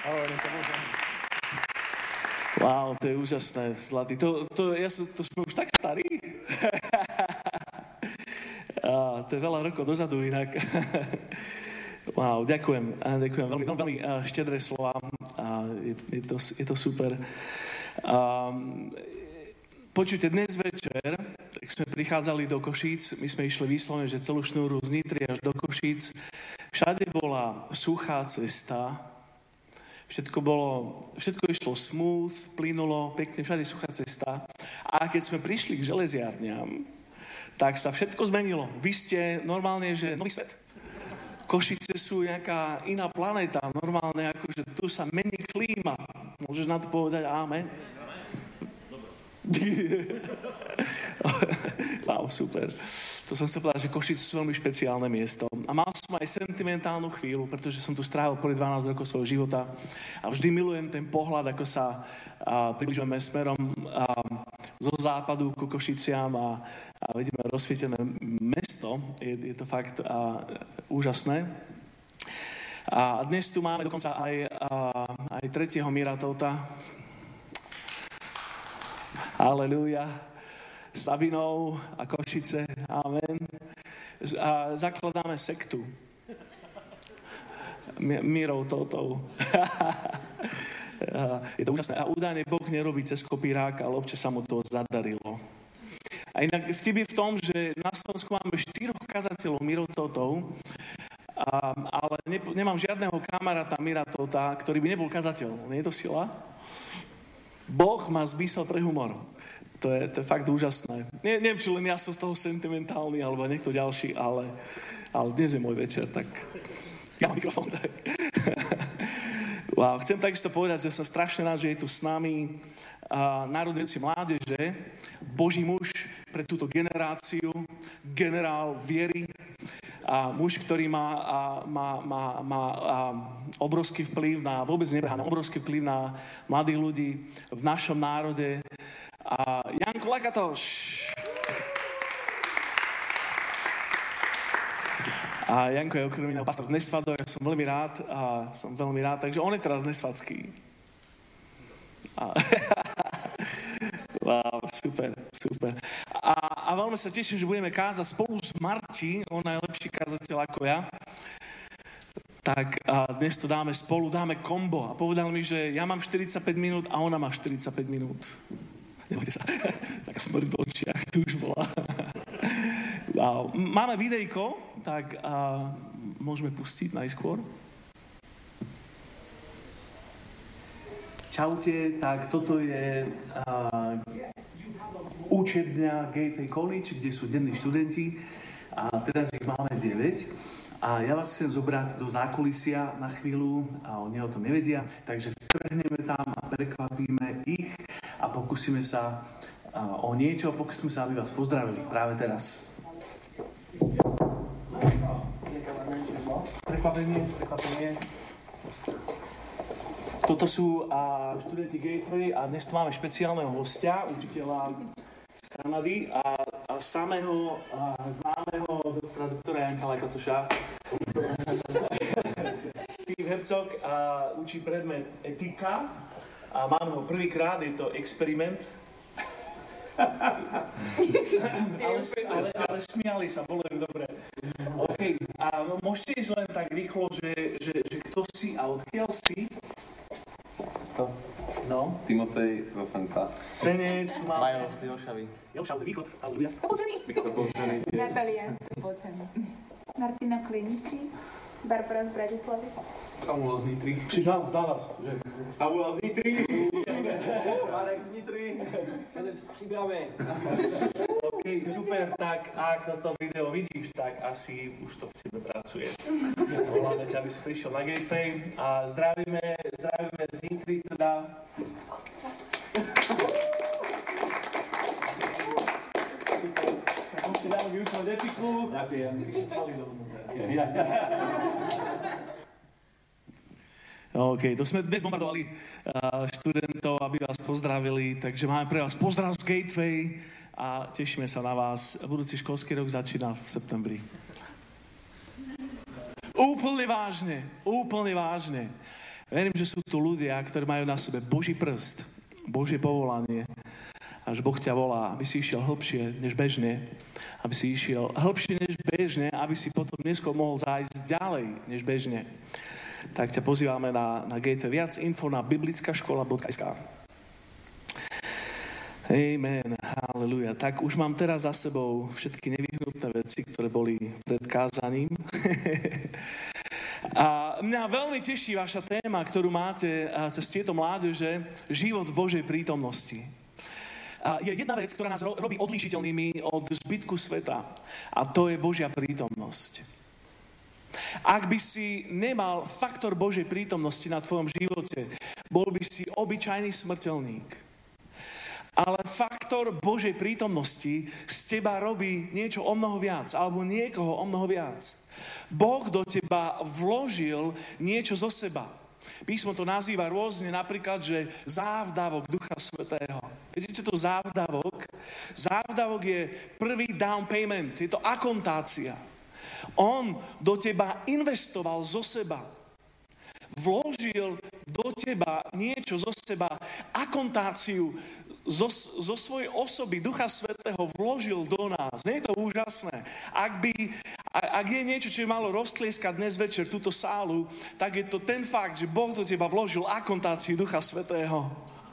Wow, to je úžasné, Zlatý. To sme už tak starí. To je veľa rokov dozadu inak. Wow, ďakujem veľmi štedré slova. Je to super. Počujte, dnes večer, tak sme prichádzali do Košíc, my sme išli výslovne, že celú šnúru z Nitry až do Košíc. Všade bola suchá cesta, všetko išlo smooth, plynulo, pekne, všade suchá cesta. A keď sme prišli k železiarniam, tak sa všetko zmenilo. Vy ste normálne, že nový svet. Košice sú nejaká iná planéta, normálne, akože tu sa mení klíma. Môžeš na to povedať amen? Wow, super. To som chcel povedať, že Košice sú veľmi špeciálne miesto. A mal som aj sentimentálnu chvíľu, pretože som tu strávil prvých 12 rokov svojho života a vždy milujem ten pohľad, ako sa približujeme smerom zo západu ku Košiciam a vidíme rozsvietené mesto. Je to fakt úžasné. A dnes tu máme dokonca aj tretieho Miratovta. Halelúja. Sabinou a Košice. Amen. A zakladáme sektu. Miratovtov. Je to úžasné. A údajne Boh nerobí cez kopírák, ale občas sa mu to zadarilo. A inak vtip je v tom, že na Slovensku máme 4 kazateľov Miratovtov, ale nemám žiadneho kamaráta Miratovta, ktorý by nebol kazateľ. Nie je to sila? Boh má zmysel pre humor. To je fakt úžasné. Neviem, či len ja som z toho sentimentálny, alebo niekto ďalší, ale dnes je môj večer, tak ja mám mikrofón, tak. Wow, chcem takisto povedať, že som strašne rád, že je tu s nami národnici mládeže, Boží muž pre túto generáciu, generál viery, a muž, ktorý má obrovský vplyv na, vôbec nebrhána, obrovský vplyv na mladých ľudí v našom národe. A Janko Lakatoš. A Janko je okrem iného pastor z Nesvado, ja som veľmi rád, takže on je teraz nesvadský. Wow, super. A veľmi sa teším, že budeme kázať spolu s Marti, on je lepší kázateľ ako ja. Tak dnes to dáme spolu, dáme kombo. A povedal mi, že ja mám 45 minút a ona má 45 minút. Nebojte sa, taká smrť v očiach, tu už bola. Wow. Máme videjko, tak môžeme pustiť najskôr. Čaute, tak toto je učebňa Gateway College, kde sú denní študenti a teraz ich máme 9 a ja vás chcem zobrať do zákulisia na chvíľu a oni o tom nevedia, takže vtrhneme tam a prekvapíme ich a pokúsime sa o niečo, pokúsime sa, aby vás pozdravili práve teraz. Prekvapenie. Toto sú študenti Gateway a dnes tu máme špeciálneho hostia, učiteľa z Kanady a samého známeho doktora Janka Lakatoša. Steve Herzog učí predmet etika a máme ho prvýkrát, je to experiment. ale smiali sa, bolo im dobre. OK, a môžete ísť len tak rýchlo, že kto si a odkiaľ si? No. Timotej zo Senca. Senec, Majo z Jošavy. Jošavy, východ, halleluja. Topolčený. Natália, Topolčený. Martina Klinici. Barbara z Bratislavy. Samuel z Nitry. Znám vás. Samuel z Nitry. Marek z Nitry. Filip z Příbramy. OK, super, tak ak toto video vidíš, tak asi už to v tebe pracuje. Voláme ťa, aby si prišiel na Gateway a zdravíme z Nitry teda. Môžete dáme vyučovať etiku. Ďakujem. OK, to sme dnes bombardovali študentov, aby vás pozdravili, takže máme pre vás pozdrav z Gateway a tešíme sa na vás. Budúci školský rok začína v septembri. Úplne vážne. Verím, že sú tu ľudia, ktorí majú na sebe Boží prst, Božie povolanie. A že Boh ťa volá, aby si išiel hlbšie než bežne. Aby si išiel hlbšie než bežne, aby si potom dnesko mohol zájsť ďalej než bežne. Tak ťa pozývame na Gateway. Viac info na biblickaškola.sk. Amen, halleluja. Tak už mám teraz za sebou všetky nevyhnutné veci, ktoré boli pred kázaním. A mňa veľmi teší vaša téma, ktorú máte cez tieto mládeže, život v Božej prítomnosti. A je jedna vec, ktorá nás robí odlíšiteľnými od zbytku sveta. A to je Božia prítomnosť. Ak by si nemal faktor Božej prítomnosti na tvojom živote, bol by si obyčajný smrteľník. Ale faktor Božej prítomnosti z teba robí niečo o mnoho viac, alebo niekoho o mnoho viac. Boh do teba vložil niečo zo seba. Písmo to nazýva rôzne, napríklad, že závdavok Ducha Svätého. Viete, čo to závdavok? Závdavok je prvý down payment, je to akontácia. On do teba investoval zo seba. Vložil do teba niečo zo seba, akontáciu zo svojej osoby Ducha Svätého vložil do nás. Nie je to úžasné? Ak je niečo, čo je malo roztlieskať dnes večer túto sálu, tak je to ten fakt, že Boh do teba vložil akontáciu Ducha Svätého.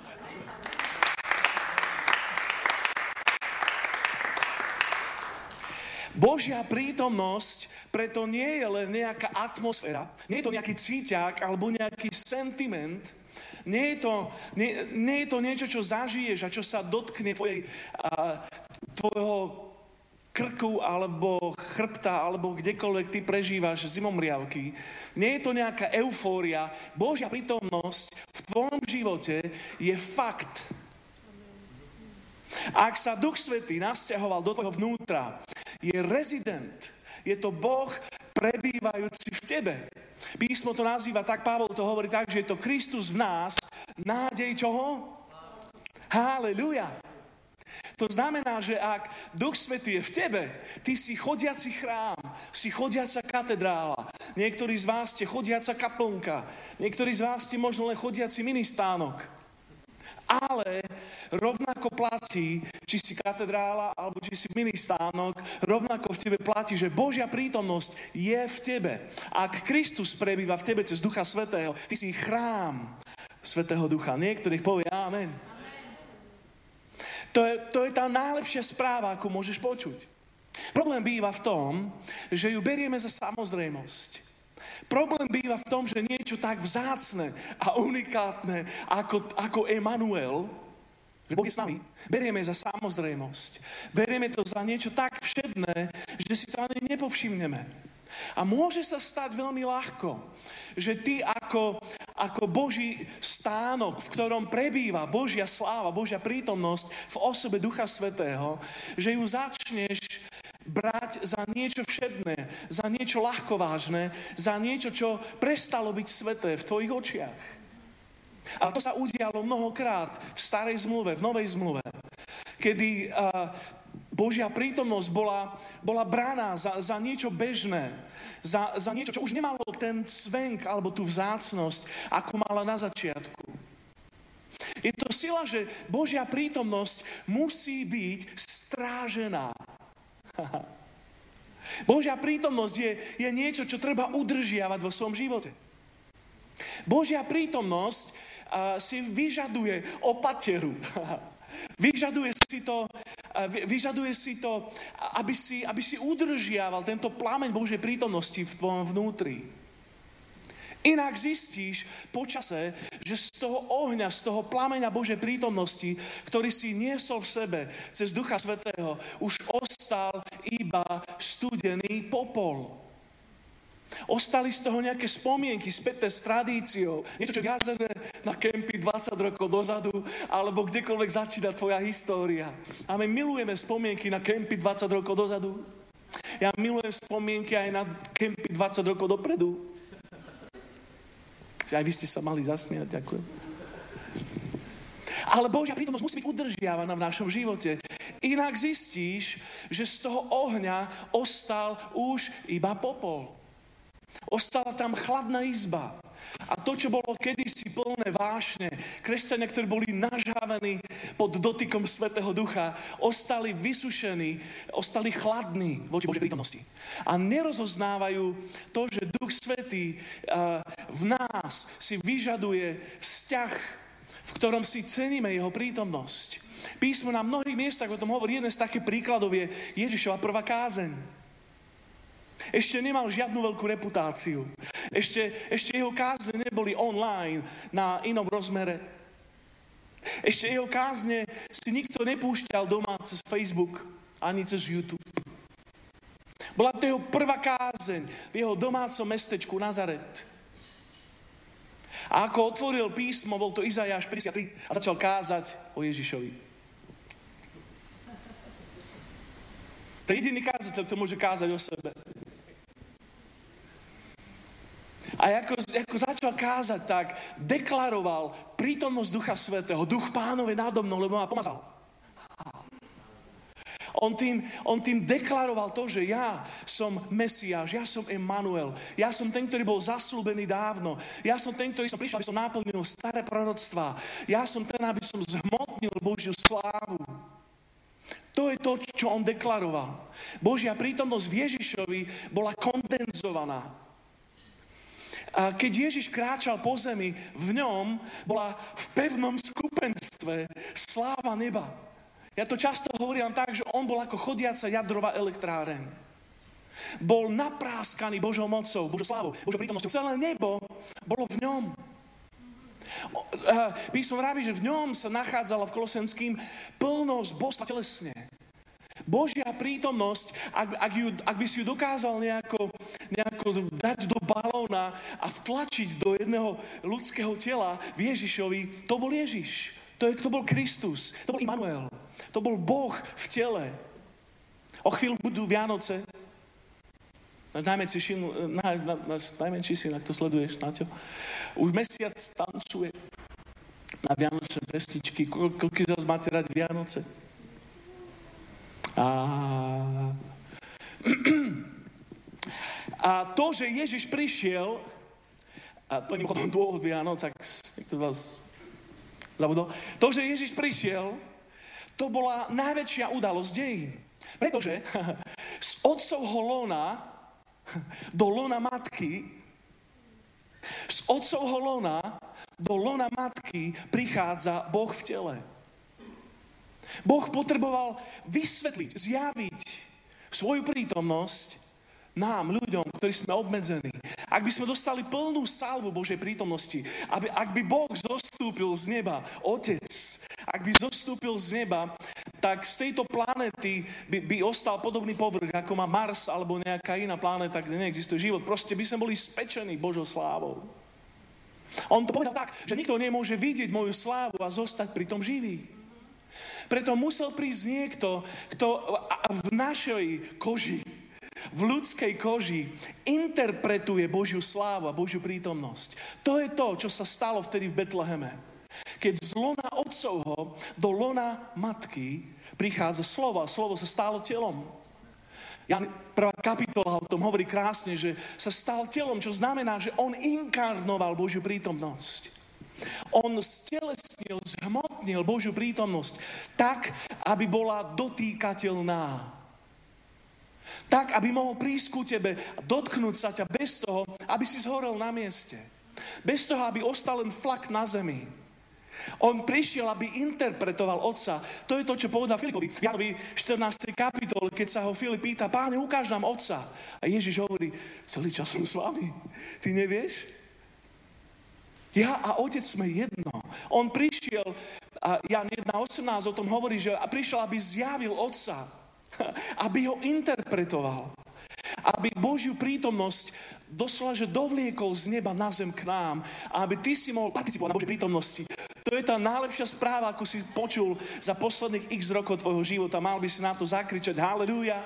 Božia prítomnosť preto nie je len nejaká atmosféra, nie je to nejaký cíťak alebo nejaký sentiment, nie je to niečo, čo zažiješ a čo sa dotkne tvojho krku alebo chrbta alebo kdekoľvek ty prežívaš zimomriavky. Nie je to nejaká eufória. Božia prítomnosť v tvojom živote je fakt. Ak sa Duch Svätý nasťahoval do tvojho vnútra, je rezident, je to Boh prebývajúci v tebe. Písmo to nazýva tak, Pavol to hovorí tak, že je to Kristus v nás, nádej čoho? Halleluja. To znamená, že ak Duch Svätý je v tebe, ty si chodiaci chrám, si chodiaca katedrála. Niektorí z vás ste chodiaca kaplnka, niektorí z vás ste možno len chodiaci ministánok. Ale rovnako platí, či si katedrála, alebo či si ministánok, rovnako v tebe platí, že Božia prítomnosť je v tebe. Ak Kristus prebýva v tebe cez Ducha Svätého, ty si chrám Svätého Ducha. Niektorých povie amen. To je tá najlepšia správa, akú môžeš počuť. Problém býva v tom, že ju berieme za samozrejmosť. Problém býva v tom, že niečo tak vzácne a unikátne ako Emanuel, že Boh je s nami, berieme za samozrejmosť. Berieme to za niečo tak všedné, že si to ani nepovšimneme. A môže sa stať veľmi ľahko, že ty ako Boží stánok, v ktorom prebýva Božia sláva, Božia prítomnosť v osobe Ducha Svätého, že ju začneš brať za niečo všedné, za niečo ľahkovážne, za niečo, čo prestalo byť sveté v tvojich očiach. A to sa udialo mnohokrát v starej zmluve, v novej zmluve, kedy Božia prítomnosť bola braná za niečo bežné, za niečo, čo už nemalo ten cvenk alebo tú vzácnosť, ako mala na začiatku. Je to sila, že Božia prítomnosť musí byť strážená. Božia prítomnosť je niečo, čo treba udržiavať vo svojom živote. Božia prítomnosť si vyžaduje opateru. Vyžaduje si to, aby si udržiaval tento plameň Božej prítomnosti v tvojom vnútri. Inak zistíš počase, že z toho ohňa, z toho plameňa Božej prítomnosti, ktorý si niesol v sebe cez Ducha Svätého, už ostal iba studený popol. Ostali z toho nejaké spomienky späté s tradíciou, niečo, čo je viazené na kempy 20 rokov dozadu, alebo kdekoľvek začína tvoja história. A my milujeme spomienky na kempy 20 rokov dozadu. Ja milujem spomienky aj na kempy 20 rokov dopredu. Aj vy ste sa mali zasmiať, ďakujem. Ale Božia prítomnosť musí byť udržiavaná v našom živote. Inak zistíš, že z toho ohňa ostal už iba popol. Ostala tam chladná izba. A to, čo bolo kedysi plné vášne, kresťania, ktorí boli nažhavení pod dotykom Svätého Ducha, ostali vysušení, ostali chladní voči Božej prítomnosti. A nerozoznávajú to, že Duch Svätý v nás si vyžaduje vzťah, v ktorom si ceníme jeho prítomnosť. Písmo na mnohých miestach o tom hovorí. Jeden z takých príkladov je Ježišova prvá kázeň. Ešte nemal žiadnu veľkú reputáciu. Ešte jeho kázne neboli online na inom rozmere. Ešte jeho kázne si nikto nepúšťal doma cez Facebook ani cez YouTube. Bola to jeho prvá kázeň v jeho domácom mestečku Nazaret. A ako otvoril písmo, bol to Izaiáš 53 a začal kázať o Ježišovi. To je jediný kázateľ, kto môže kázať o sebe. A ako začal kázať, tak deklaroval prítomnosť Ducha Svätého. Duch Pánov je nádo mnou, lebo ma pomazal. On tým deklaroval to, že ja som Mesiáš, ja som Emanuel, ja som ten, ktorý bol zasľúbený dávno, ja som ten, ktorý som prišiel, aby som naplnil staré proroctvá, ja som ten, aby som zhmotnil Božiu slávu. To je to, čo on deklaroval. Božia prítomnosť v Ježišovi bola kondenzovaná. A keď Ježiš kráčal po zemi, v ňom bola v pevnom skupenstve sláva neba. Ja to často hovorím tak, že on bol ako chodiaca jadrová elektráreň. Bol napráskaný Božou mocou, Božou slávou, Božou prítomnosťou. Celé nebo bolo v ňom. Písmo vraví, že v ňom sa nachádzala v Kolosenským plnosť božstva telesne. Božia prítomnosť, ak by si ju dokázal nejako dať do balóna a vtlačiť do jedného ľudského tela v Ježišovi, to bol Ježiš. To bol Kristus. To bol Immanuel. To bol Boh v tele. O chvíľu budú Vianoce. Náš najmenší syn, ak to sleduješ, Naťo, už mesiac tancuje na vianočné pesničky. Koľko z vás máte rád Vianoce? A to, že Ježiš prišiel, a to je mimochodom dôvod Vianoc, ak niekto vás zabudol, to, že Ježiš prišiel, to bola najväčšia udalosť dejín. Pretože z otcovho lona do lona matky, z otcovho lona do lona matky prichádza Boh v tele. Boh potreboval vysvetliť, zjaviť svoju prítomnosť nám, ľuďom, ktorí sme obmedzení. Ak by sme dostali plnú salvu Božej prítomnosti, ak by Boh zostúpil z neba, Otec, ak by zostúpil z neba, tak z tejto planéty by ostal podobný povrch, ako má Mars alebo nejaká iná planéta, kde neexistuje život. Proste by sme boli spečení Božou slávou. On to povedal tak, že nikto nemôže vidieť moju slávu a zostať pri tom živý. Preto musel prísť niekto, kto v našej koži, v ľudskej koži interpretuje Božiu slávu a Božiu prítomnosť. To je to, čo sa stalo vtedy v Betleheme. Keď z lona otcovho do lona matky prichádza slovo a slovo sa stalo telom. Jan 1. kapitola o tom hovorí krásne, že sa stal telom, čo znamená, že on inkarnoval Božiu prítomnosť. On stelesnil, zhmotnil Božiu prítomnosť tak, aby bola dotýkateľná. Tak, aby mohol prísť ku tebe a dotknúť sa ťa bez toho, aby si zhorel na mieste. Bez toho, aby ostal len flak na zemi. On prišiel, aby interpretoval Otca. To je to, čo povedal Filipovi v Jánovi 14. kapitole, keď sa ho Filip pýta: Páne, ukáž nám Otca. A Ježiš hovorí: celý čas som s vami. Ty nevieš? Ja a Otec sme jedno. On prišiel, a Jan 1.18 o tom hovorí, že prišiel, aby zjavil Otca, aby ho interpretoval, aby Božiu prítomnosť doslova, že dovliekol z neba na zem k nám, a aby ty si mohol participovať na Božej prítomnosti. To je tá najlepšia správa, ako si počul za posledných x rokov tvojho života. Mal by si na to zakričať halleluja.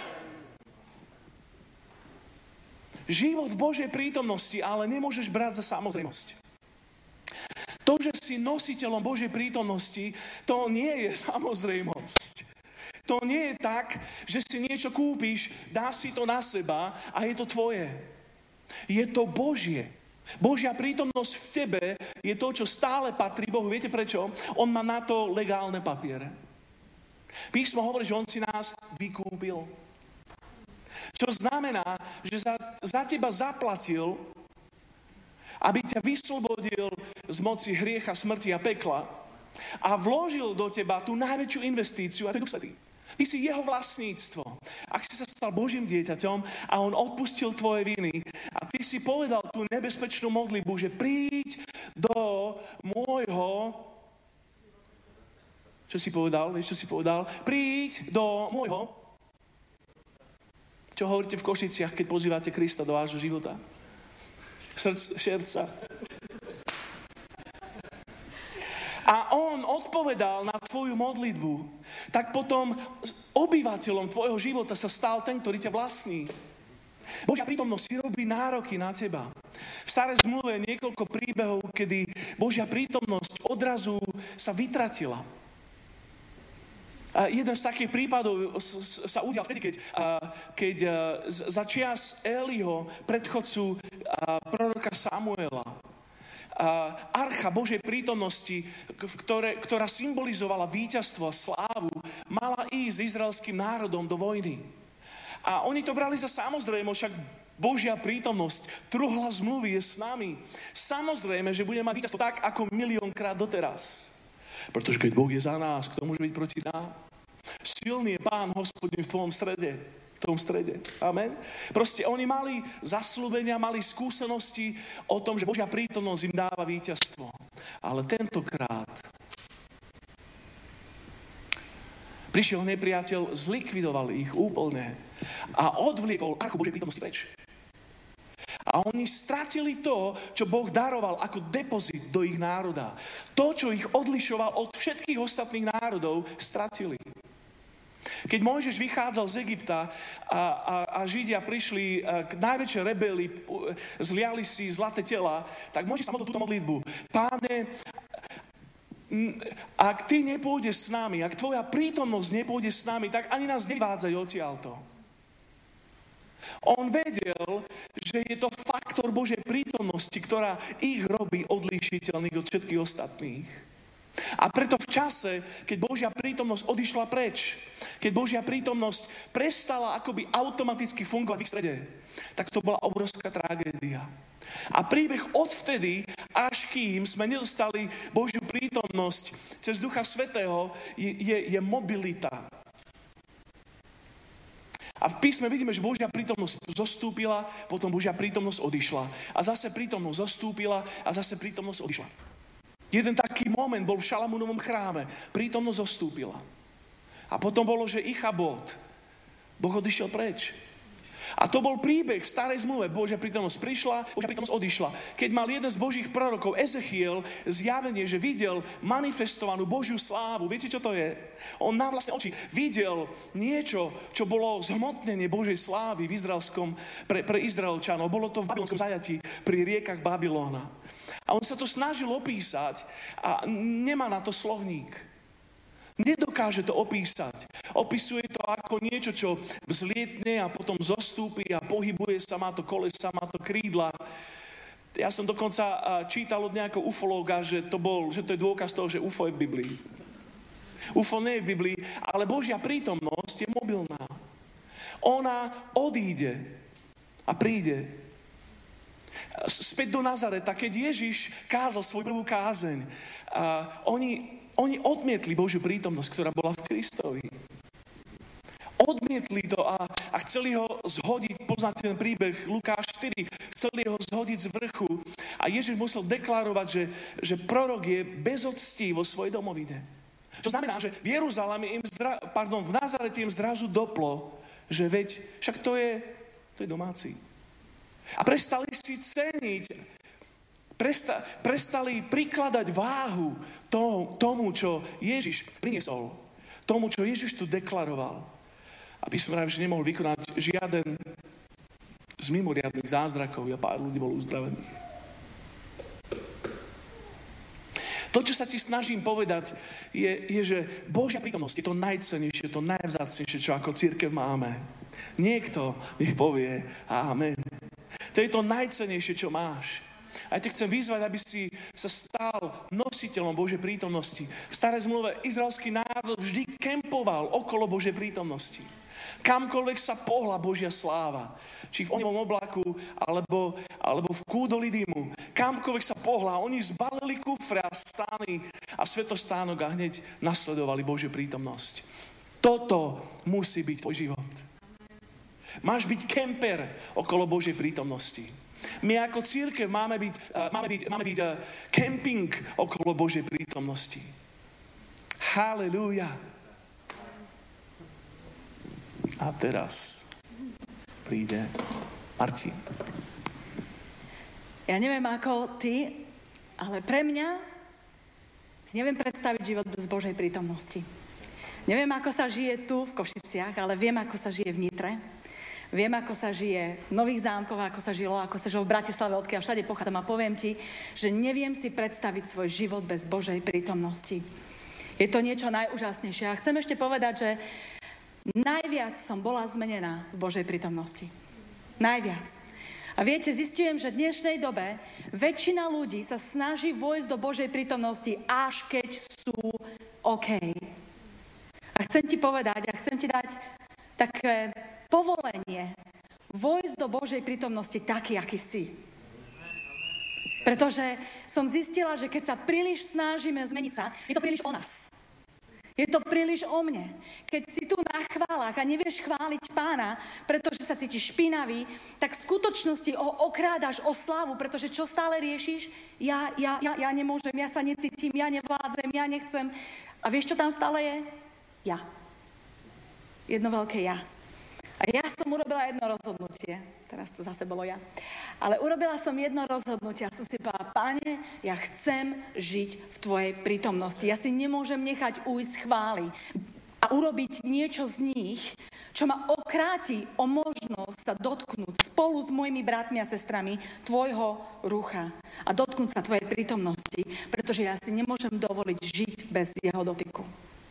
Život v Božej prítomnosti ale nemôžeš brať za samozrejmosť. To, že si nositeľom Božej prítomnosti, to nie je samozrejmosť. To nie je tak, že si niečo kúpiš, dáš si to na seba a je to tvoje. Je to Božie. Božia prítomnosť v tebe je to, čo stále patrí Bohu. Viete prečo? On má na to legálne papiere. Písmo hovorí, že on si nás vykúpil. Čo znamená, že za teba zaplatil, aby ťa vyslobodil z moci hriecha, smrti a pekla a vložil do teba tú najväčšiu investíciu, a to je Duch Svätý. Ty si jeho vlastníctvo. Ak si sa stal Božím dieťaťom a on odpustil tvoje viny a ty si povedal tú nebezpečnú modlitbu, že príď do môjho... Čo si povedal? Vieš, čo si povedal? Príď do môjho... Čo hovoríte v Košiciach, keď pozývate Krista do vášho života? Šerca. A on odpovedal na tvoju modlitbu, tak potom obyvateľom tvojho života sa stal ten, ktorý ťa vlastní. Božia prítomnosť si robí nároky na teba. V starej zmluve je niekoľko príbehov, kedy Božia prítomnosť odrazu sa vytratila. A jeden z takých prípadov sa udial vtedy, keď za čias Eliho, predchodcu proroka Samuela, archa Božej prítomnosti, ktorá symbolizovala víťazstvo a slávu, mala ísť s izraelským národom do vojny. A oni to brali za samozrejme, však Božia prítomnosť, truhla zmluvy je s nami. Samozrejme, že budeme mať víťazstvo tak, ako miliónkrát doteraz. Pretože keď Boh je za nás, kto môže byť proti nám? Silný je Pán Hospodin v tvojom strede. V tom strede. Amen. Proste oni mali zasľúbenia, mali skúsenosti o tom, že Božia prítomnosť im dáva víťazstvo. Ale tentokrát prišiel nepriateľ, zlikvidoval ich úplne a odvliekol archu Božej prítomnosti preč. A oni stratili to, čo Boh daroval ako depozit do ich národa. To, čo ich odlišoval od všetkých ostatných národov, stratili. Keď Mojžiš vychádzal z Egypta a Židia prišli k najväčšej rebelii, zliali si zlaté tela, tak Mojžiš sa modlil túto modlitbu. Páne, ak ty nepôjdeš s nami, ak tvoja prítomnosť nepôjde s nami, tak ani nás nevádzaj odtiaľto. On vedel, že je to faktor Božej prítomnosti, ktorá ich robí odlíšiteľných od všetkých ostatných. A preto v čase, keď Božia prítomnosť odišla preč, keď Božia prítomnosť prestala akoby automaticky fungovať v ich strede, tak to bola obrovská tragédia. A príbeh odvtedy, až kým sme nedostali Božiu prítomnosť cez Ducha Svätého, je mobilita. A v písme vidíme, že Božia prítomnosť zostúpila, potom Božia prítomnosť odišla. A zase prítomnosť zostúpila a zase prítomnosť odišla. Jeden taký moment bol v Šalamúnovom chráme. Prítomnosť zostúpila. A potom bolo, že Ichabod, Boh odišiel preč. A to bol príbeh v starej zmluve. Božia prítomnosť prišla, Božia prítomnosť odišla. Keď mal jeden z Božích prorokov, Ezechiel, zjavenie, že videl manifestovanú Božiu slávu. Viete, čo to je? On na vlastné oči videl niečo, čo bolo zhmotnenie Božej slávy v pre Izraelčanov. Bolo to v babylonskom zajatí pri riekach Babylona. A on sa to snažil opísať a nemá na to slovník. Nedokáže to opísať. Opisuje to ako niečo, čo vzlietne a potom zostúpi a pohybuje sa, má to kolesa, má to krídla. Ja som dokonca čítal od nejakého ufológa, že to je dôkaz toho, že UFO je v Biblii. UFO nie je v Biblii, ale Božia prítomnosť je mobilná. Ona odíde a príde. Späť do Nazareta, keď Ježiš kázal svoju prvú kázeň, oni odmietli Božiu prítomnosť, ktorá bola v Kristovi. Odmietli to a chceli ho zhodiť, poznáte ten príbeh Lukáš 4, chceli ho zhodiť z vrchu a Ježiš musel deklarovať, že prorok je bezoctí vo svojej domovine. Čo znamená, že v Jeruzaleme v Nazarete im zrazu doplo, že veď, však to je domáci. A prestali si ceniť, prestali prikladať váhu tomu, čo Ježiš priniesol, tomu, čo Ježiš tu deklaroval. Aby som rád, že nemohol vykonať žiaden z mimoriadnych zázrakov a pár ľudí bolo uzdravených. To, čo sa ti snažím povedať, je, že Božia prítomnosť je to najcennejšie, to najvzácnejšie, čo ako cirkev máme. Niekto nech povie amen. To je to najcennejšie, čo máš. A ja ťa chcem vyzvať, aby si sa stal nositeľom Božej prítomnosti. V starej zmluve izraelský národ vždy kempoval okolo Božej prítomnosti. Kamkoľvek sa pohla Božia sláva, či v ohňovom oblaku, alebo v kúdoli dymu, kamkoľvek sa pohla, oni zbalili kufre a stány a svetostánok a hneď nasledovali Božiu prítomnosť. Toto musí byť tvoj život. Máš byť kemper okolo Božej prítomnosti. My ako cirkev máme byť kemping okolo Božej prítomnosti. Halelúja. A teraz príde Martin. Ja neviem ako ty, ale pre mňa si neviem predstaviť život bez Božej prítomnosti. Neviem, ako sa žije tu v Košiciach, ale viem, ako sa žije v Nitre. Viem, ako sa žije v Nových Zámkoch, ako sa žilo v Bratislave, odkiaľ všade pochádzam a poviem ti, že neviem si predstaviť svoj život bez Božej prítomnosti. Je to niečo najúžasnejšie. A chcem ešte povedať, že najviac som bola zmenená v Božej prítomnosti. Najviac. A viete, zistujem, že v dnešnej dobe väčšina ľudí sa snaží vojsť do Božej prítomnosti, až keď sú OK. A chcem ti povedať, a chcem ti dať také povolenie vojsť do Božej prítomnosti taký, aký si. Pretože som zistila, že keď sa príliš snažíme zmeniť sa, je to príliš o nás. Je to príliš o mne. Keď si tu na chválach a nevieš chváliť Pána, pretože sa cítiš špinavý, tak v skutočnosti ho okrádaš o slávu, pretože čo stále riešiš? Ja nemôžem, ja sa necítim, ja nevládzem, ja nechcem. A vieš, čo tam stále je? Ja. Jedno veľké ja. A ja som urobila jedno rozhodnutie. Teraz to zase bolo ja. Ale urobila som jedno rozhodnutie a som si povedala, Páne, ja chcem žiť v Tvojej prítomnosti. Ja si nemôžem nechať ujsť chvály a urobiť niečo z nich, čo ma okráti o možnosť sa dotknúť spolu s mojimi bratmi a sestrami Tvojho rucha a dotknúť sa Tvojej prítomnosti, pretože ja si nemôžem dovoliť žiť bez jeho dotyku.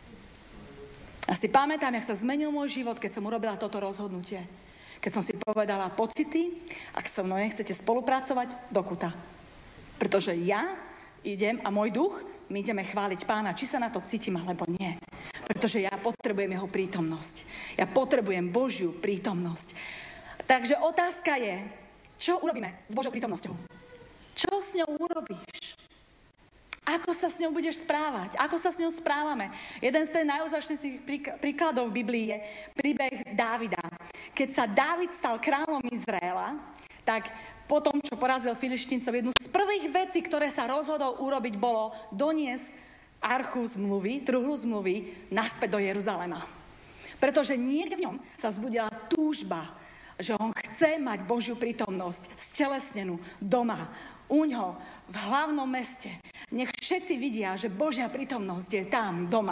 A si pamätám, jak sa zmenil môj život, keď som urobila toto rozhodnutie. Keď som si povedala pocity, ak so mnou nechcete spolupracovať, do kuta. Pretože ja idem a môj duch, my ideme chváliť Pána, či sa na to cítim, alebo nie. Pretože ja potrebujem jeho prítomnosť. Ja potrebujem Božiu prítomnosť. Takže otázka je, čo urobíme s Božou prítomnosťou? Čo s ňou urobíš? Ako sa s ňou budeš správať? Ako sa s ňou správame? Jeden z tých najúžasnejších príkladov v Biblii je príbeh Dávida. Keď sa Dávid stal kráľom Izraela, tak potom, čo porazil Filištíncov, jednu z prvých vecí, ktoré sa rozhodol urobiť, bolo doniesť archu zmluvy, truhlu zmluvy, naspäť do Jeruzalema. Pretože niekde v ňom sa zbudila túžba, že on chce mať Božiu prítomnosť stelesnenú doma, uňho, v hlavnom meste. Nech všetci vidia, že Božia prítomnosť je tam, doma.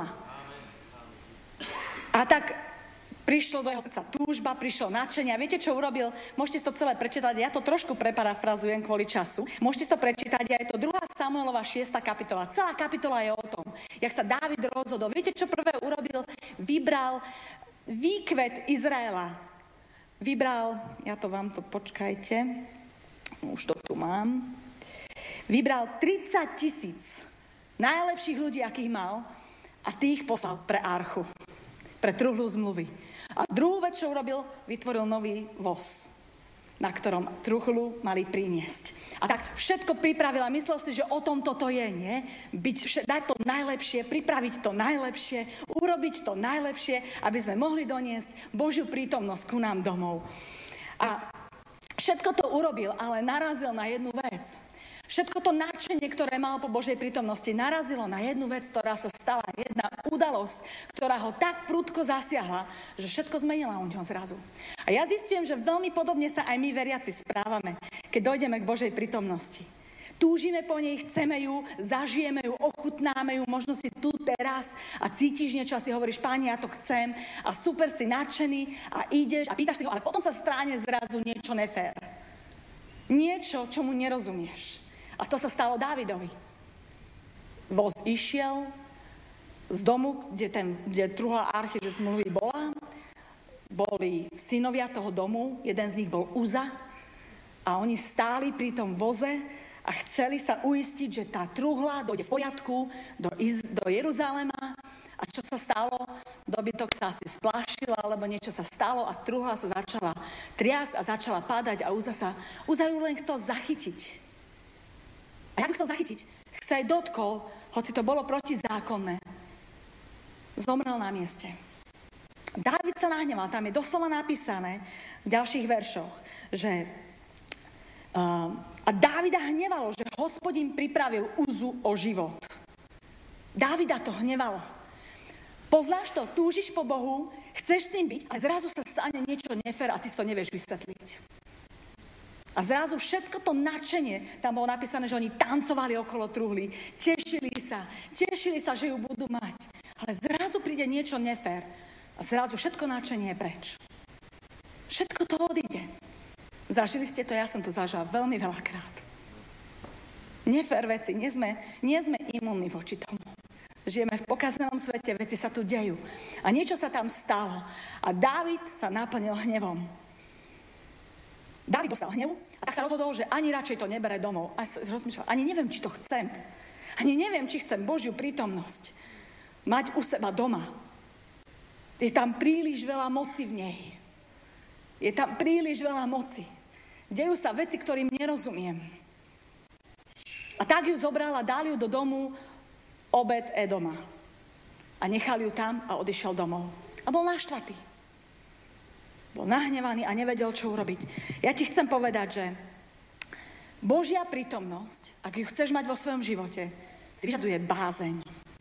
A tak prišlo do jeho srdca túžba, prišlo nadšenie. A viete, čo urobil? Môžete si to celé prečítať. Ja to trošku preparafrazujem kvôli času. Môžete si to prečítať. Je to 2. Samuelova 6. kapitola. Celá kapitola je o tom, jak sa Dávid rozhodol. Viete, čo prvé urobil? Vybral výkvet Izraela. Ja to vám to počkajte. Už to tu mám. Vybral 30,000 najlepších ľudí, akých mal, a tých poslal pre archu, pre truhlu zmluvy. A druhú vec, čo urobil, vytvoril nový voz, na ktorom truhlu mali priniesť. A tak všetko pripravil a myslel si, že o tom toto je, nie? Dať to najlepšie, pripraviť to najlepšie, urobiť to najlepšie, aby sme mohli doniesť Božiu prítomnosť ku nám domov. A všetko to urobil, ale narazil na jednu vec. Všetko to nadšenie, ktoré mal po Božej prítomnosti, narazilo na jednu vec, ktorá sa stala, jedna udalosť, ktorá ho tak prudko zasiahla, že všetko zmenila u ňom zrazu. A ja zistujem, že veľmi podobne sa aj my veriaci správame, keď dojdeme k Božej prítomnosti. Túžime po nej, chceme ju, zažijeme ju, ochutnáme ju, možno si tu teraz a cítiš niečo a si hovoríš, Páni, ja to chcem a super, si nadšený a ideš a pýtaš si ho, ale potom sa stráne zrazu niečo nefér. Niečo, čomu nerozumieš. A to sa stalo Dávidovi. Voz išiel z domu, kde truhla archy zmluvy bola. Boli synovia toho domu, jeden z nich bol Uza a oni stáli pri tom voze a chceli sa uistiť, že tá truhla dojde v poriadku do Jeruzalema. A čo sa stalo? Dobytok sa asi splášil, alebo niečo sa stalo a truhla sa začala triasť a začala padať a Uza ju len chcel zachytiť. A jak chcel zachytiť? Sa aj dotkol, hoci to bolo protizákonné. Zomrel na mieste. Dávid sa nahneval, tam je doslova napísané v ďalších veršoch, že a Dávida hnevalo, že Hospodin pripravil Uzu o život. Dávida to hnevalo. Poznáš to, túžiš po Bohu, chceš s tým byť a zrazu sa stane niečo nefér a ty si to nevieš vysvetliť. A zrazu všetko to nadšenie, tam bolo napísané, že oni tancovali okolo truhly, tešili sa, že ju budú mať. Ale zrazu príde niečo nefér a zrazu všetko nadšenie je preč. Všetko to odíde. Zažili ste to, ja som to zažila veľmi veľakrát. Nefér veci, nie sme imúnni voči tomu. Žijeme v pokazenom svete, veci sa tu dejú. A niečo sa tam stalo. A Dávid sa naplnil hnevom. Dávid dostal hnevu a tak sa rozhodol, že ani radšej to nebere domov. A rozmýšľal, ani neviem, či to chcem. Ani neviem, či chcem Božiu prítomnosť mať u seba doma. Je tam príliš veľa moci v nej. Je tam príliš veľa moci. Dejú sa veci, ktorým nerozumiem. A tak ju zobral a dal ju do domu Obed Edoma. A nechal ju tam a odišiel domov. A bol naštvatý. Bol nahnevaný a nevedel, čo urobiť. Ja ti chcem povedať, že Božia prítomnosť, ak ju chceš mať vo svojom živote, si vyžaduje bázeň.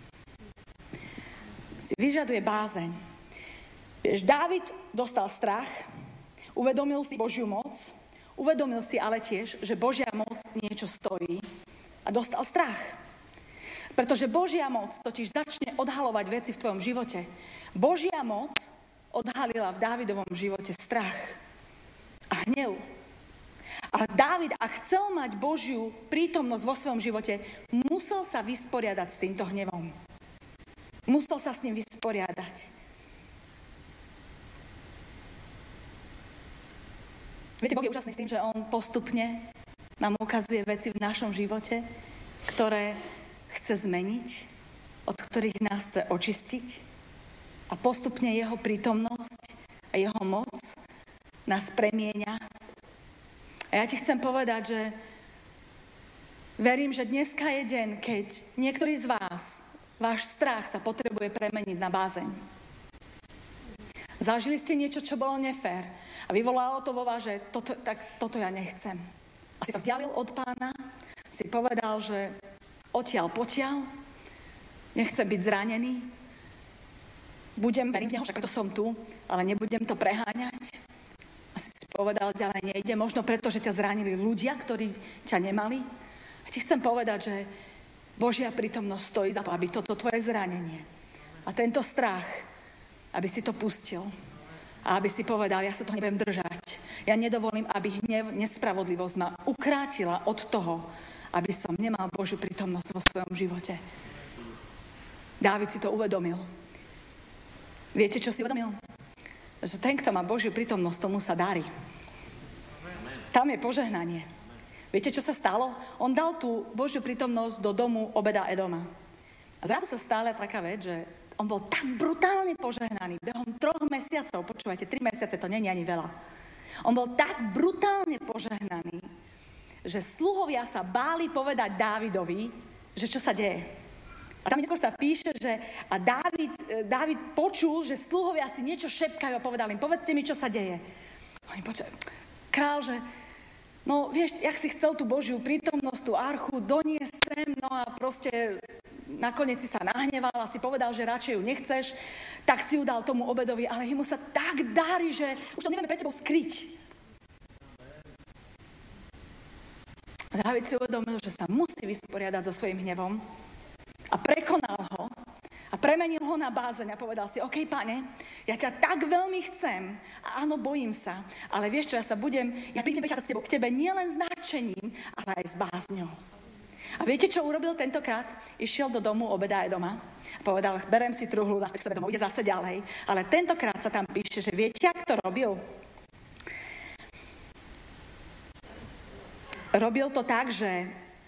Vieš, Dávid dostal strach, uvedomil si Božiu moc, uvedomil si ale tiež, že Božia moc niečo stojí a dostal strach. Pretože Božia moc totiž začne odhalovať veci v tvojom živote. Božia moc odhalila v Dávidovom živote strach a hnev. A Dávid, ak chcel mať Božiu prítomnosť vo svojom živote, musel sa vysporiadať s týmto hnevom. Musel sa s ním vysporiadať. Viete, Boh je úžasný s tým, že on postupne nám ukazuje veci v našom živote, ktoré chce zmeniť, od ktorých nás chce očistiť a postupne jeho prítomnosť a jeho moc nás premieňa. A ja ti chcem povedať, že verím, že dneska je deň, keď niektorý z vás, váš strach sa potrebuje premeniť na bázeň. Zažili ste niečo, čo bolo nefér a vyvolalo to vo vás, že toto ja nechcem. A si sa vzdialil od Pána, si povedal, že odtiaľ potiaľ, nechcem byť zranený, budem veriť v Neho, však to som tu, ale nebudem to preháňať. A si povedal, ďalej nejde, možno preto, že ťa zranili ľudia, ktorí ťa nemali. A ti chcem povedať, že Božia prítomnosť stojí za to, aby toto tvoje zranenie a tento strach, aby si to pustil a aby si povedal, ja sa toho nebudem držať. Ja nedovolím, aby hnev, nespravodlivosť ma ukrátila od toho, aby som nemal Božiu prítomnosť vo svojom živote. Dávid si to uvedomil. Viete, čo si uvedomil? Že ten, kto má Božiu prítomnosť, tomu sa darí. Tam je požehnanie. Viete, čo sa stalo? On dal tú Božiu prítomnosť do domu Obeda Edoma. A zrazu sa stala taká vec, že on bol tak brutálne požehnaný. Behom 3 mesiacov, počúvajte, 3 mesiace, to nie je ani veľa. On bol tak brutálne požehnaný, že sluhovia sa báli povedať Dávidovi, že čo sa deje. A tam neskôr sa píše, že a Dávid počul, že sluhovia si niečo šepkajú a povedal im, povedzte mi, čo sa deje. Oni počuli, král, že no vieš, jak si chcel tú Božiu prítomnosť, tú archu doniesť sem, no a proste nakoniec si sa nahneval a si povedal, že radšej ju nechceš, tak si ju dal tomu Obedovi, ale jemu sa tak darí, že už to nevieme pre tebou skryť. Dávid si uvedomil, že sa musí vysporiadať so svojím hnevom a prekonal ho a premenil ho na bázeň a povedal si, OK, Pane, ja ťa tak veľmi chcem a áno, bojím sa, ale vieš čo, ja prídem prichádzať k tebe nielen s nadšením, ale aj s bázňou. A viete, čo urobil tentokrát? Išiel do domu Obeda Edoma a povedal, berem si truhlu, zase k sebe domov, ide zase ďalej, ale tentokrát sa tam píše, že viete, jak to robil? Robil to tak, že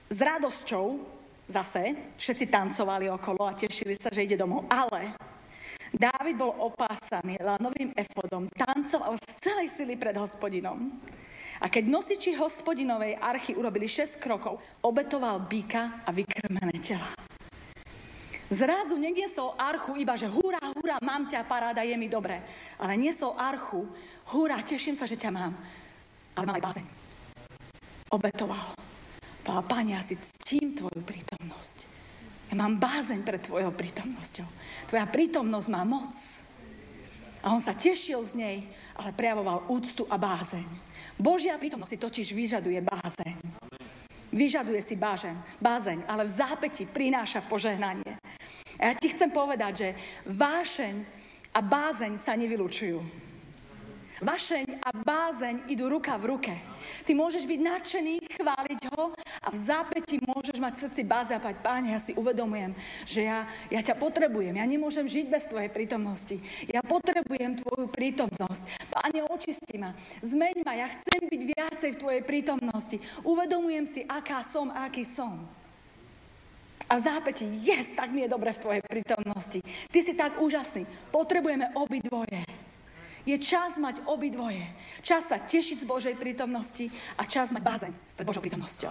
s radosťou zase všetci tancovali okolo a tešili sa, že ide domov. Ale Dávid bol opásaný lanovým efodom, tancoval z celej sily pred Hospodinom. A keď nosiči Hospodinovej archy urobili 6 krokov, obetoval býka a vykrmené tela. Zrazu neniesol archu iba, že hurá, hurá, mám ťa, paráda, je mi dobre. Ale niesol archu, hurá, teším sa, že ťa mám. Ale mal aj bázeň. Obetoval. Povedal, Pane, ja si ctím tvoju prítomnosť. Ja mám bázeň pred tvojou prítomnosťou. Tvoja prítomnosť má moc. A on sa tešil z nej, ale prejavoval úctu a bázeň. Božia prítomnosť si totiž vyžaduje bázeň. Vyžaduje si bázeň, ale v zápäti prináša požehnanie. A ja ti chcem povedať, že vášeň a bázeň sa nevylučujú. Vášeň a bázeň idú ruka v ruke. Ty môžeš byť nadšený, chváliť ho a v zápäti môžeš mať v srdci bázeň a povedať, Páne, ja si uvedomujem, že ja ťa potrebujem. Ja nemôžem žiť bez tvojej prítomnosti. Ja potrebujem tvoju prítomnosť. Páne, očisti ma, zmeň ma, ja chcem byť viacej v tvojej prítomnosti. Uvedomujem si, aká som a aký som. A v zápäti, tak mi je dobre v tvojej prítomnosti. Ty si tak úžasný. Potrebujeme obidvoje. Je čas mať obidvoje. Čas sa tešiť z Božej prítomnosti a čas mať bázeň pred Božou prítomnosťou.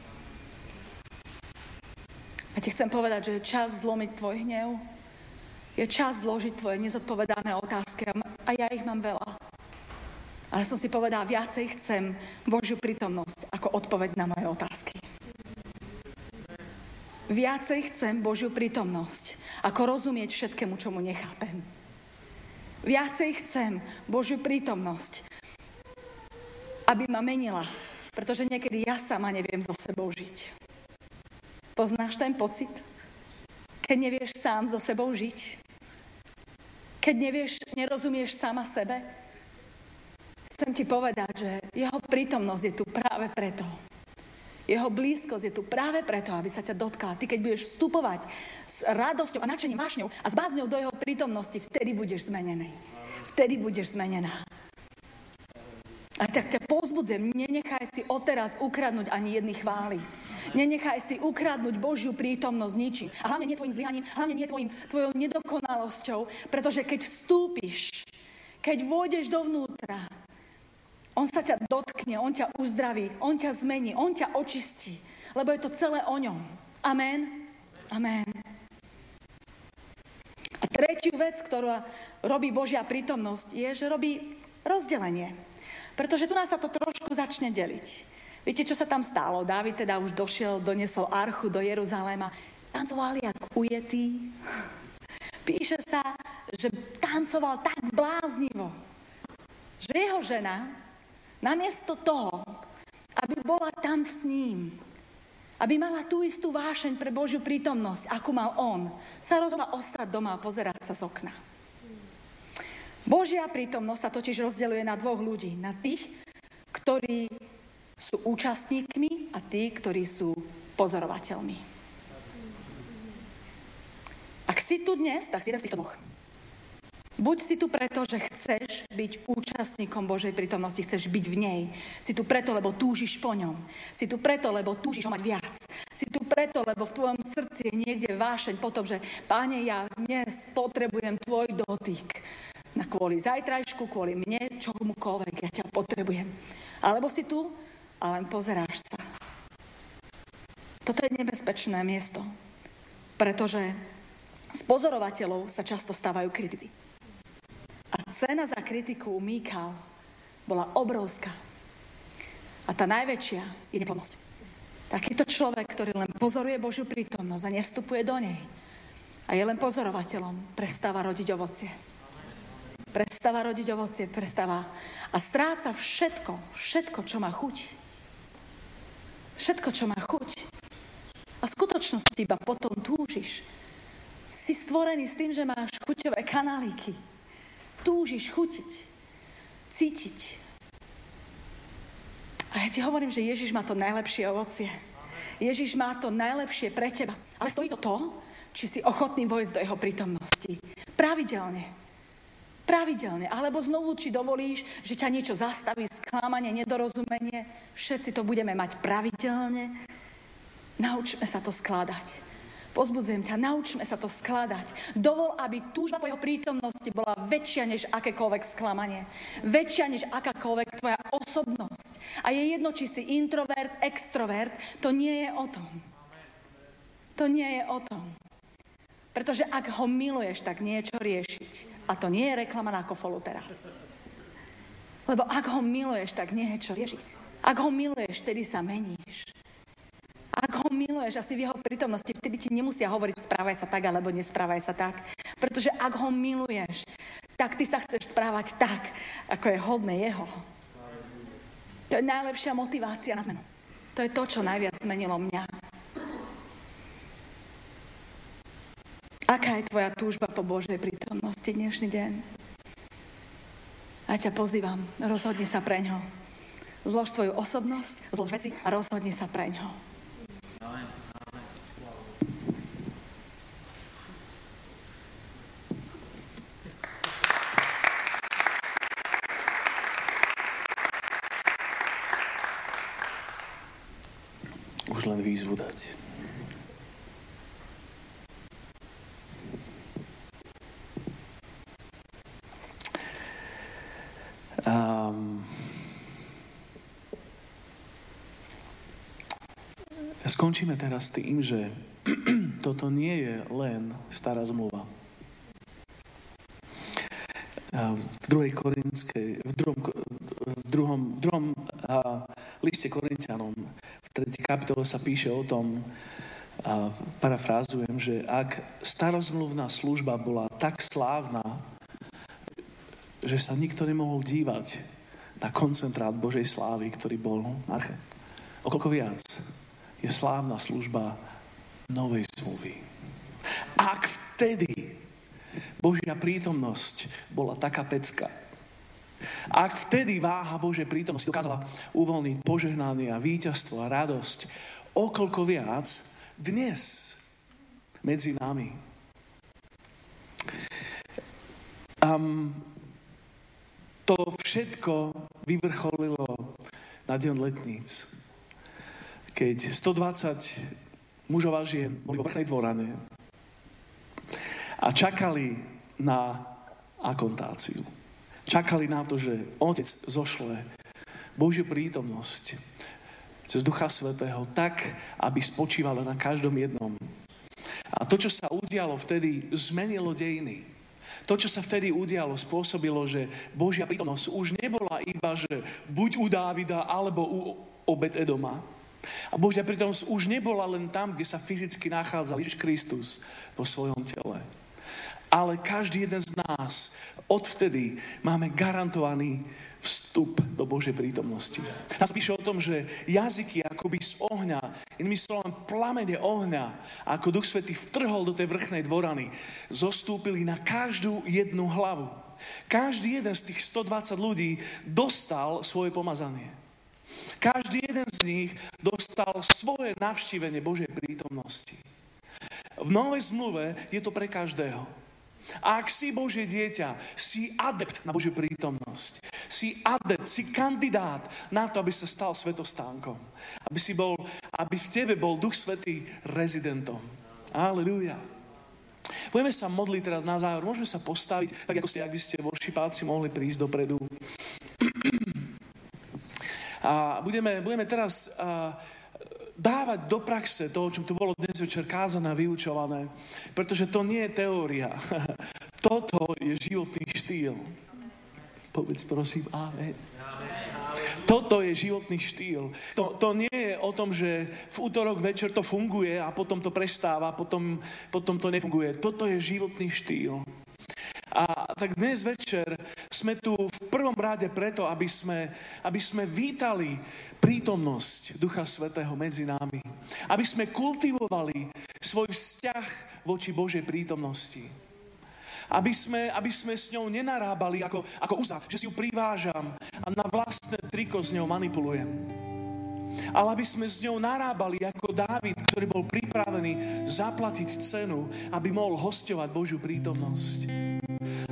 A ti chcem povedať, že je čas zlomiť tvoj hnev. Je čas zložiť tvoje nezodpovedané otázky a ja ich mám veľa. Ale som si povedala, viacej chcem Božiu prítomnosť ako odpoveď na moje otázky. Viacej chcem Božiu prítomnosť ako rozumieť všetkému, čomu nechápem. Viacej chcem Božiu prítomnosť, aby ma menila, pretože niekedy ja sama neviem so sebou žiť. Poznáš ten pocit? Keď nevieš sám so sebou žiť? Keď nerozumieš sama sebe? Chcem ti povedať, že jeho prítomnosť je tu práve preto. Jeho blízkosť je tu práve preto, aby sa ťa dotkla. Ty, keď budeš vstupovať s radosťou a nadšením, vášňou a s bázňou do jeho prítomnosti, vtedy budeš zmenený. Vtedy budeš zmenená. A tak ťa povzbudzujem, nenechaj si odteraz ukradnúť ani jedny chvály. Nenechaj si ukradnúť Božiu prítomnosť ničím. A hlavne nie tvojim zlyhaním, hlavne nie tvojou nedokonalosťou, pretože keď vstúpiš, keď vôjdeš dovnútra, on sa ťa dotkne, on ťa uzdraví, on ťa zmení, on ťa očistí, lebo je to celé o ňom. Amen. Amen. A tretiu vec, ktorú robí Božia prítomnosť, je, že robí rozdelenie. Pretože tu nás sa to trošku začne deliť. Viete, čo sa tam stalo? Dávid teda už doniesol archu do Jeruzaléma. Tancovali ako ujetý. Píše sa, že tancoval tak bláznivo, že jeho žena namiesto toho, aby bola tam s ním, aby mala tú istú vášeň pre Božiu prítomnosť, ako mal on, sa rozhodla ostať doma a pozerať sa z okna. Božia prítomnosť sa totiž rozdeľuje na dvoch ľudí. Na tých, ktorí sú účastníkmi a tí, ktorí sú pozorovateľmi. Ak si tu dnes, tak si jeden z týchto dvoch. Buď si tu preto, že chceš byť účastníkom Božej prítomnosti, chceš byť v nej. Si tu preto, lebo túžiš po ňom. Si tu preto, lebo túžiš ho mať viac. Si tu preto, lebo v tvojom srdci je niekde vášeň po tom, že Páne, ja dnes potrebujem tvoj dotyk. Kvôli zajtrajšku, kvôli mne, čomukoľvek, ja ťa potrebujem. Alebo si tu a len pozeráš sa. Toto je nebezpečné miesto, pretože z pozorovateľov sa často stávajú kritici. A cena za kritiku Míchal bola obrovská. A tá najväčšia je neplodnosť. Takýto človek, ktorý len pozoruje Božiu prítomnosť a nevstupuje do nej a je len pozorovateľom, prestáva rodiť ovocie. Prestáva rodiť ovocie, a stráca všetko, čo má chuť. Všetko, čo má chuť. A v skutočnosti iba potom túžiš. Si stvorený s tým, že máš chuťové kanálíky. Túžiš chutiť, cítiť. A ja ti hovorím, že Ježiš má to najlepšie ovocie. Ježiš má to najlepšie pre teba. Ale stojí to, či si ochotný vojsť do jeho prítomnosti. Pravidelne. Alebo znovu, či dovolíš, že ťa niečo zastaví, sklamanie, nedorozumenie. Všetci to budeme mať pravidelne. Naučme sa to skladať. Pozbudzujem ťa, naučme sa to skladať. Dovol, aby túžba po jeho prítomnosti bola väčšia než akékoľvek sklamanie. Väčšia než akákoľvek tvoja osobnosť. A je jedno, či si introvert, extrovert, to nie je o tom. To nie je o tom. Pretože ak ho miluješ, tak nie je čo riešiť. A to nie je reklama na Kofolu teraz. Lebo ak ho miluješ, tak nie je čo riešiť. Ak ho miluješ, vtedy sa meníš. Ak ho miluješ a si v jeho prítomnosti, vtedy ti nemusia hovoriť správaj sa tak, alebo nesprávaj sa tak. Pretože ak ho miluješ, tak ty sa chceš správať tak, ako je hodné jeho. To je najlepšia motivácia na zmenu. To je to, čo najviac zmenilo mňa. Aká je tvoja túžba po Božej prítomnosti dnešný deň? A ťa pozývam, rozhodni sa preňho. Zlož svoju osobnosť, zlož veci a rozhodni sa preňho. Už len výzvu dať. Skončíme teraz tým, že toto nie je len stará zmluva. V druhom liste Korinťanom v 3. kapitole sa píše o tom, parafrázujem, že ak starozmluvná služba bola tak slávna, že sa nikto nemohol dívať na koncentrát Božej slávy, ktorý bol na arche. Okoľko viac je slávna služba novej zmluvy. Ak vtedy Božia prítomnosť bola taká pecka, ak vtedy váha Božej prítomnosti dokázala uvoľniť požehnanie a víťazstvo a radosť, okoľko viac dnes medzi nami. To všetko vyvrcholilo na deň letníc, keď 120 mužov a žien boli vo vrchnej dvorane a čakali na akontáciu. Čakali na to, že Otec zošle Božiu prítomnosť cez Ducha Svätého tak, aby spočívala na každom jednom. A to, čo sa udialo vtedy, zmenilo dejiny. To, čo sa vtedy udialo, spôsobilo, že Božia prítomnosť už nebola iba, že buď u Dávida, alebo u Obed-Edoma. A Božia prítomnosť už nebola len tam, kde sa fyzicky nachádzal Ježiš Kristus vo svojom tele. Ale každý jeden z nás odvtedy máme garantovaný vstup do Božej prítomnosti. Nás píše o tom, že jazyky akoby z ohňa, inými slovami plamene ohňa, ako Duch Svätý vtrhol do tej vrchnej dvorany, zostúpili na každú jednu hlavu. Každý jeden z tých 120 ľudí dostal svoje pomazanie. Každý jeden z nich dostal svoje navštívenie Božej prítomnosti. V Novej zmluve je to pre každého. A ak si Božie dieťa, si adept na Božiu prítomnosť. Si adept, si kandidát na to, aby sa stal svätostánkom. Aby v tebe bol Duch Svätý rezidentom. Halelúja. Budeme sa modliť teraz na záver. Môžeme sa postaviť, tak ako ste, ak by ste worshipáci mohli prísť dopredu. A budeme teraz dávať do praxe to, o čom tu bolo dnes večer kázané a vyučované. Pretože to nie je teória. Toto je životný štýl. Povedz prosím, amen. Toto je životný štýl. To nie je o tom, že v útorok večer to funguje a potom to prestáva, potom to nefunguje. Toto je životný štýl. A tak dnes večer sme tu v prvom rade preto, aby sme vítali prítomnosť Ducha Svätého medzi nami. Aby sme kultivovali svoj vzťah voči Božej prítomnosti. Aby sme s ňou nenarábali ako uza, že si ju privážam a na vlastné triko s ňou manipulujem. Ale aby sme s ňou narábali ako Dávid, ktorý bol pripravený zaplatiť cenu, aby mohol hosťovať Božiu prítomnosť.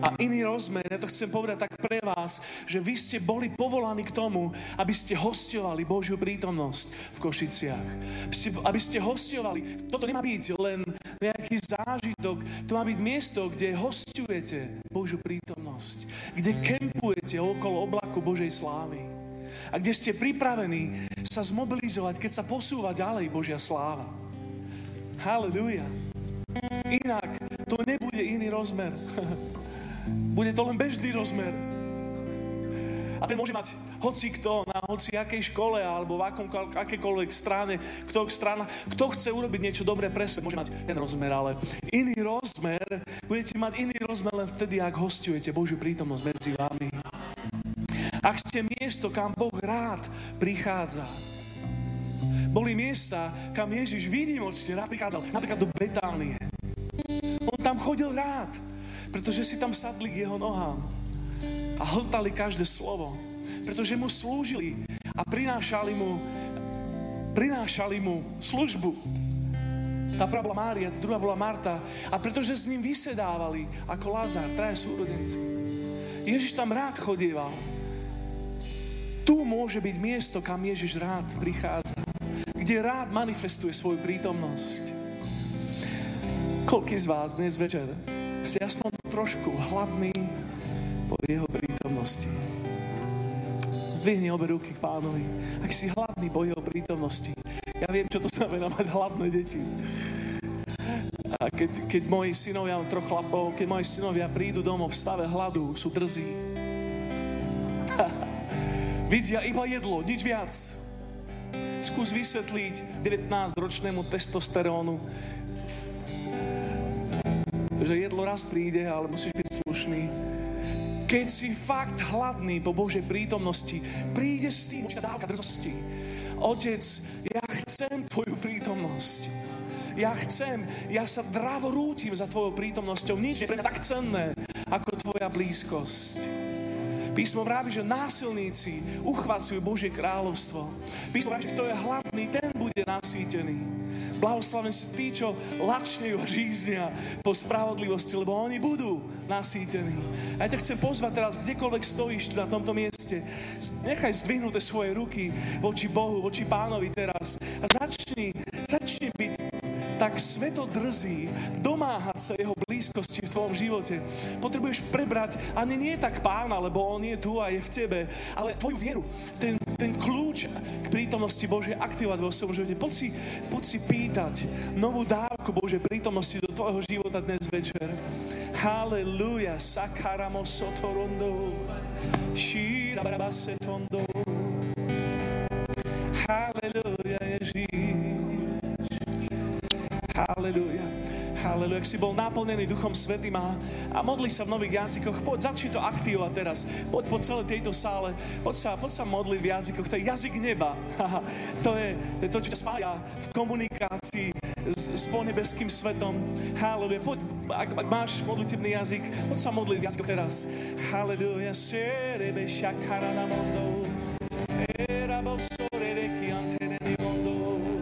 A iný rozmer, ja to chcem povedať tak pre vás, že vy ste boli povolaní k tomu, aby ste hosťovali Božiu prítomnosť v Košiciach. Aby ste hosťovali. Toto nemá byť len nejaký zážitok, to má byť miesto, kde hosťujete Božiu prítomnosť, kde kempujete okolo oblaku Božej slávy a kde ste pripravení sa zmobilizovať, keď sa posúva ďalej Božia sláva. Halelúja. Inak to nebude iný rozmer. Bude to len bežný rozmer. A ten môže mať hocikto na hociakej škole alebo v akékoľvek strane, kto chce urobiť niečo dobré pre svet, môže mať ten rozmer, ale iný rozmer, budete mať iný rozmer len vtedy, ak hosťujete Božiu prítomnosť medzi vami. Ak ste miesto, kam Boh rád prichádza. Boli miesta, kam Ježiš výnimočne rád prichádzal, napríklad do Betánie. On tam chodil rád, pretože si tam sadli k jeho nohám a hltali každé slovo, pretože mu slúžili a prinášali mu službu. Tá prvá bola Mária, tá druhá bola Marta a pretože s ním vysedávali ako Lazár, traja súrodenci. Ježiš tam rád chodieval. Tu môže byť miesto, kam Ježiš rád prichádza, kde rád manifestuje svoju prítomnosť. Koľký z vás dnes večer si aspoň trošku hladný po jeho prítomnosti? Zdvihni obe ruky k Pánovi. Ak si hladný po jeho prítomnosti. Ja viem, čo to znamená mať hladné deti. A keď moji synovia, mám troch chlapov, keď moji synovia prídu domov v stave hladu, sú drzí. Vidia iba jedlo, nič viac. Skús vysvetliť 19-ročnému testosterónu, že jedlo raz príde, ale musíš byť slušný. Keď si fakt hladný po Božej prítomnosti, príde s tým určitá dávka drzosti. Otec, ja chcem tvoju prítomnosť. Ja sa dravo rútim za tvojou prítomnosťou. Nič je pre mňa tak cenné, ako tvoja blízkosť. Písmo vraví, že násilníci uchvacujú Božie kráľovstvo. Písmo vraví, že kto je hladný, ten bude nasýtený. Blahoslavení sú tí, čo lačnejú a žíznia po spravodlivosti, lebo oni budú nasýtení. A ja ťa chcem pozvať teraz, kdekoľvek stojíš tu na tomto mieste, nechaj zdvihnuté svoje ruky voči Bohu, voči Pánovi teraz a začni byť tak svetodrzý, domáhať sa jeho blízkosti v tvojom živote. Potrebuješ prebrať ani nie tak Pána, lebo on je tu a je v tebe, ale tvoju vieru, ten kľúč k prítomnosti Božej aktivovať vo svojom živote. Poď si pýtať novú dávku Božej prítomnosti do tvojho života dnes večer. Halelúja, sakaramo sotorondo, shirabarabasetondo. Halelúja, Ježíš. Halelúja. Halelúja. Ak si bol naplnený Duchom Svätým a modliš sa v nových jazykoch, poď, začni to aktivovať teraz. Poď po celej tejto sále, poď sa modliť v jazykoch. To je jazyk neba. To je to, čo ťa spája v komunikácii s ponebeským svetom. Halelúja. Poď, ak máš modlitebný jazyk, poď sa modliť v jazykoch teraz. Halelúja. Serebe shakarana mondo. Erabo sorereki anteneni mondo.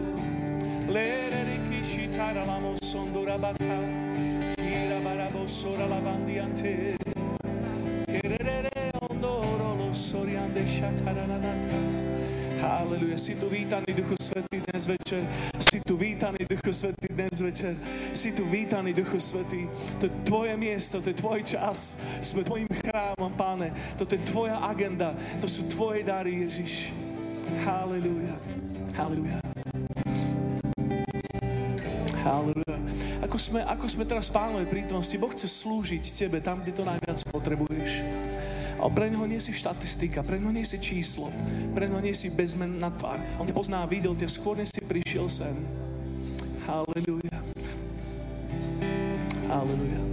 Taralamo sondora bata, ira barabo sora lavandiante, kerere ondoro lo soriande shataranatas. Halleluja, si tu vítaný Duchu Svätý dnes večer, si tu vítaný Duchu Svätý dnes večer, si tu vítaný Duchu Svätý. To je tvoje miesto, to je tvoj čas, sme tvojim chrámom, Pane, toto je tvoja agenda, to sú tvoje dary, Ježiš. Halleluja, halleluja. Halleluja. Ako sme teraz v Pánovej prítomnosti, Boh chce slúžiť tebe tam, kde to najviac potrebuješ. A pre neho nie si štatistika, pre neho nie si číslo, pre neho nie si bezmenná tvár. On ťa pozná, videl ťa, skôr než si prišiel sem. Halleluja. Halleluja.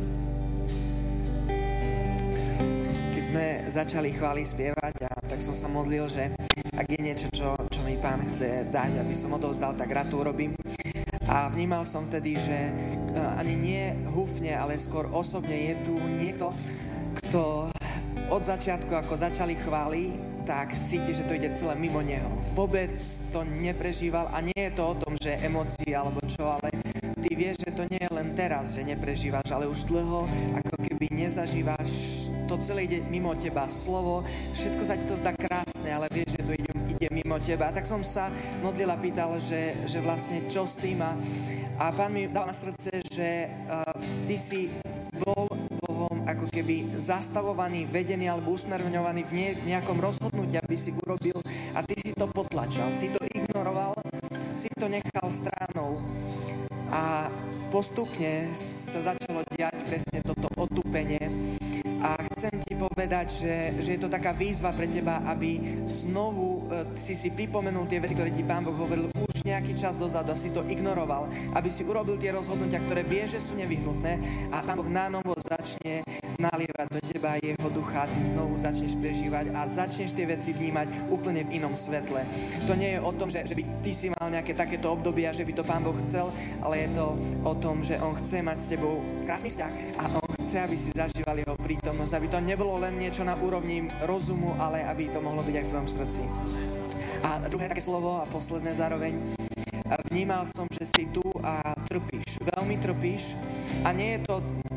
Keď sme začali chvály spievať, tak som sa modlil, že ak je niečo, čo mi Pán chce dať, aby som odovzdal, tak rád to urobím. A vnímal som tedy, že ani nie húfne, ale skôr osobne je tu niekto, kto od začiatku, ako začali chvály, tak cíti, že to ide celé mimo neho. Vôbec to neprežíval a nie je to o tom, že emócie alebo čo, ale ty vieš, že to nie je len teraz, že neprežívaš, ale už dlho ako keby nezažívaš, to celé ide mimo teba, slovo, všetko sa ti to zdá krásne, ale vieš, že to ide mimo teba. A tak som sa modlil a pýtal, že vlastne čo s tým a Pán mi dal na srdce, že ty si bol Bohom ako keby zastavovaný, vedený alebo usmerňovaný v nejakom rozhodnutí, aby si urobil a ty si to potlačal, si to ignoroval, si to nechal stranou a postupne sa začalo diať presne toto otupenie a chcem ti povedať, že je to taká výzva pre teba, aby znovu si pripomenul tie veci, ktoré ti Pán Boh hovoril už nejaký čas dozadu a si to ignoroval, aby si urobil tie rozhodnutia, ktoré vieš, že sú nevyhnutné a Pán Boh nánovo začne nalievať do teba jeho ducha, ty znovu začneš prežívať a začneš tie veci vnímať úplne v inom svetle. To nie je o tom, že by ty si mal nejaké takéto obdobia, že by to Pán Boh chcel, ale je to o tom, že on chce mať s tebou krásny vzťah a on chce, aby si zažíval jeho prítomnosť, aby to nebolo len niečo na úrovni rozumu, ale aby to mohlo byť aj v tvojom srdci. A druhé také slovo a posledné zároveň. Vnímal som, že si tu a trpíš. Veľmi trpíš a nie je to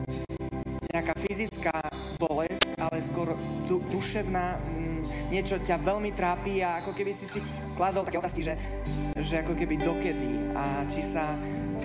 nejaká fyzická bolesť, ale skôr duševná, niečo ťa veľmi trápi a ako keby si kladol také otázky, že ako keby dokedy a či sa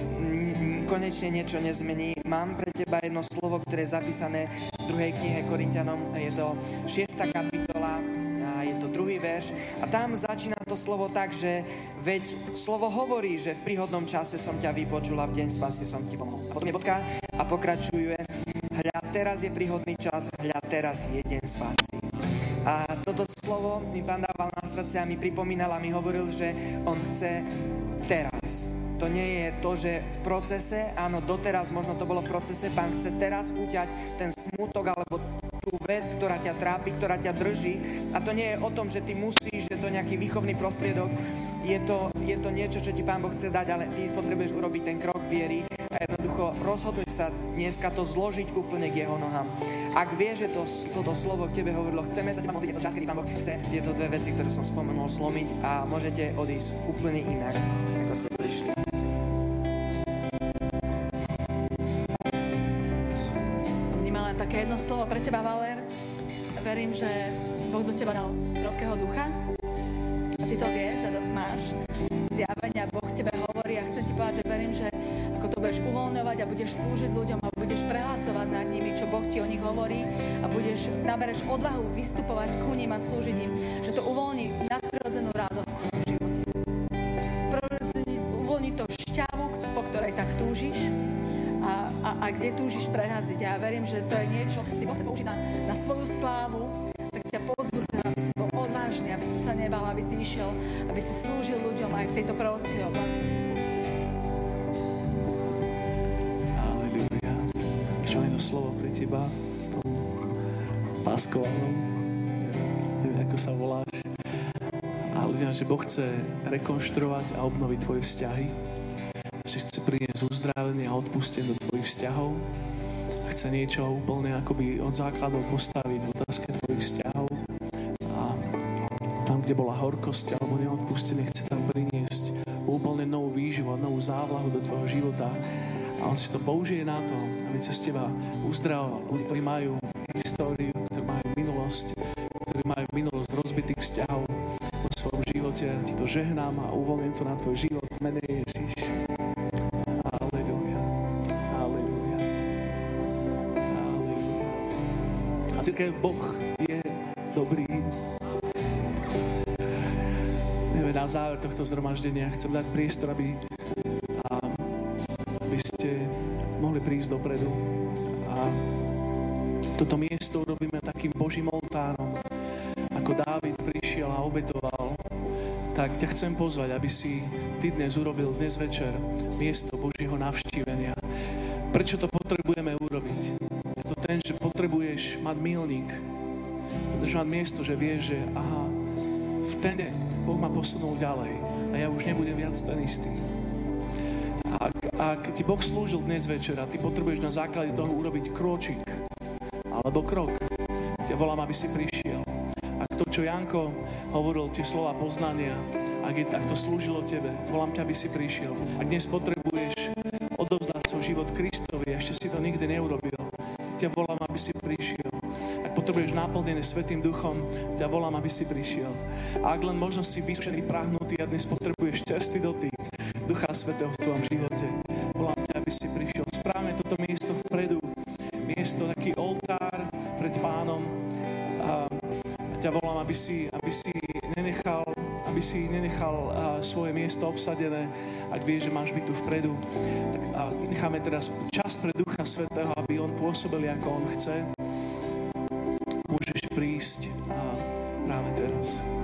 konečne niečo nezmení. Mám pre teba jedno slovo, ktoré je zapísané v 2. knihe Korinťanom, je to 6. kapitola a je to 2. verš a tam začína to slovo tak, že veď slovo hovorí, že v príhodnom čase som ťa vypočula, v deň spásy som ti pomohol. A potom je bodka a pokračuje, hľa teraz je príhodný čas, hľa teraz je deň spásy. A toto slovo mi Pán dával na srdce a mi pripomínal a mi hovoril, že on chce teraz. To nie je to, že v procese, áno, doteraz možno to bolo v procese, Pán chce teraz uťať ten smútok alebo tú vec, ktorá ťa trápi, ktorá ťa drží. A to nie je o tom, že ty musíš, že to nejaký výchovný prostriedok. Je to niečo, čo ti Pán Boh chce dať, ale ty potrebuješ urobiť ten krok viery a jednoducho rozhodnúť sa dneska to zložiť úplne k jeho nohám. Ak vieš, že toto slovo k tebe hovorilo, chceme sa teba modliť, je to čas, kedy Pán Boh chce tieto dve veci, ktoré som spomenul, zlomiť a môžete odísť úplne inak, ako ste prišli. Také jedno slovo pre teba, Valer. Verím, že Boh do teba dal prorockého ducha a ty to vieš, že máš zjavenia, Boh tebe hovorí a chcem ti povedať, že verím, že ako to budeš uvoľňovať a budeš slúžiť ľuďom a budeš prehlasovať nad nimi, čo Boh ti o nich hovorí a nabereš odvahu vystupovať ku ním a slúžiť im, že to uvoľní nadprirodzenú radosť v tvojom živote. Uvoľní to šťavu, po ktorej tak túžiš. A kde túžiš preraziť. Ja verím, že to je niečo, čo si Boh chce použiť na svoju slávu, tak ťa povzbudzujem, aby si bol odvážny, aby si sa nebal, aby si išiel, aby si slúžil ľuďom aj v tejto prorockej oblasti. Halelúja. Čo je to slovo pre teba? Páskovanom. Neviem, ako sa voláš. Ale ľudia, že Boh chce rekonštruovať a obnoviť tvoje vzťahy. Že chce priniesť uzdravenie a odpustenie do tvojich vzťahov. Chce niečo úplne akoby od základov postaviť v otázke tvojich vzťahov. A tam, kde bola horkosť alebo neodpustenie, chce tam priniesť úplne novú výživu a novú závlahu do tvojho života. A on si to použije na to, aby cez teba uzdravoval ľudí, ktorí majú históriu, ktorí majú minulosť, ktorí majú minulosť rozbitých vzťahov vo svojom živote. Ti to žehnám a uvoľním to na tvoj život. Mene Ježiš. Keď Boh je dobrý. Na záver tohto zhromaždenia chcem dať priestor, aby ste mohli prísť dopredu. A toto miesto urobíme takým Božím oltárom. Ako Dávid prišiel a obetoval, tak ťa chcem pozvať, aby si ty dnes urobil dnes večer miesto Božieho navštívenia. Prečo to potrebujeme urobiť? To ten, že potrebuješ mať milník, potrebuješ mať miesto, že vieš, že aha, v ten deň Boh ma posunul ďalej a ja už nebudem viac ten istý. Ak ti Boh slúžil dnes večer a ty potrebuješ na základe toho urobiť kročík alebo krok, ťa volám, aby si prišiel. Ak to, čo Janko hovoril, tie slova poznania, ak to slúžilo tebe, volám ťa, aby si prišiel. Ak dnes potrebuješ hotový, ešte si to nikdy neurobil. Ťa volám, aby si prišiel. Ak potrebuješ náplnené Svätým Duchom, ťa volám, aby si prišiel. A ak len možno si vysušený, prahnutý a dnes potrebuješ čerstvý dotyk Ducha Svätého v tvojom živote, volám ťa, aby si prišiel. Správne toto miesto vpredu, miesto, taký oltár pred Pánom. A ťa volám, aby si nenechal svoje miesto obsadené, ak vieš, že máš byť tu vpredu. Tak necháme teraz čas pre Ducha Svätého, aby on pôsobil, ako on chce. Môžeš prísť práve teraz.